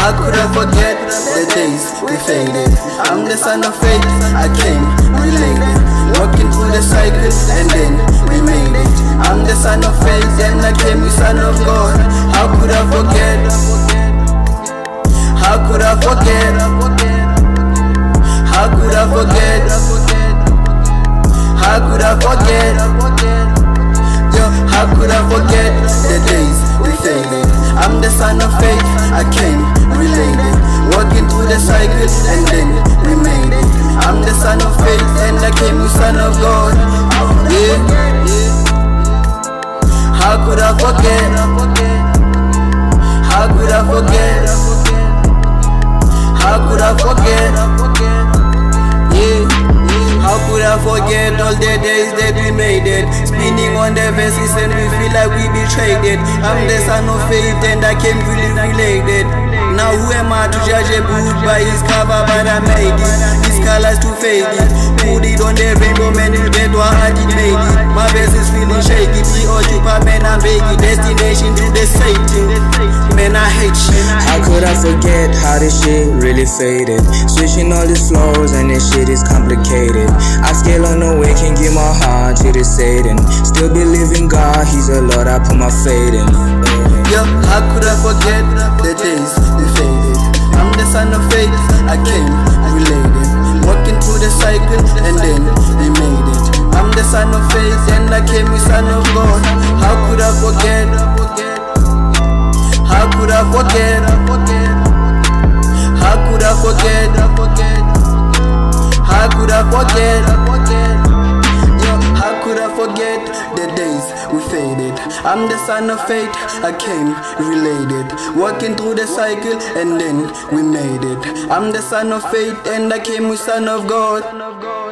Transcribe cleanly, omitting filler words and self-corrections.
how could I forget the days we faded? I'm the son of faith, I came related, walking through the cycle and then we made it. I'm the son of faith and I came with son of God. How could I forget? How could I forget? How could I forget? How could I forget? Yo, how could I forget the days we faded? I'm the son of faith, I came related, walking through the cycle and then we made it. I'm the son of faith and I came with son of God. Yeah. How could I forget? How could I forget? How could I forget? Yeah. How could I forget all the days that we made it? Spinning on the verses and we feel like we betrayed it. I'm the son of faith and I came really related. Now who am I to judge a book by his cover? But I made it, his colors to fade it. Put it on the rainbow, man, you get what I did made it. My verse is feeling shaky, preoccupied, man, I'm begging. Destination to the Satan, man, I hate you. How could I forget how this shit really faded? Switching all these flows and this shit is complicated. I scale on the way, can't give my heart to the Satan. Still believe in God, he's a Lord, I put my faith in. Yo, how could I forget the days we faded? I'm the son of faith, I came related, walking through the cycle and then we made it. I'm the son of faith and I came with son of God. How could I forget? How could I forget? How could I forget? How could I forget? Yo, how could I forget the days we faded? I'm the son of faith, I came related, walking through the cycle and then we made it. I'm the son of faith and I came with son of God.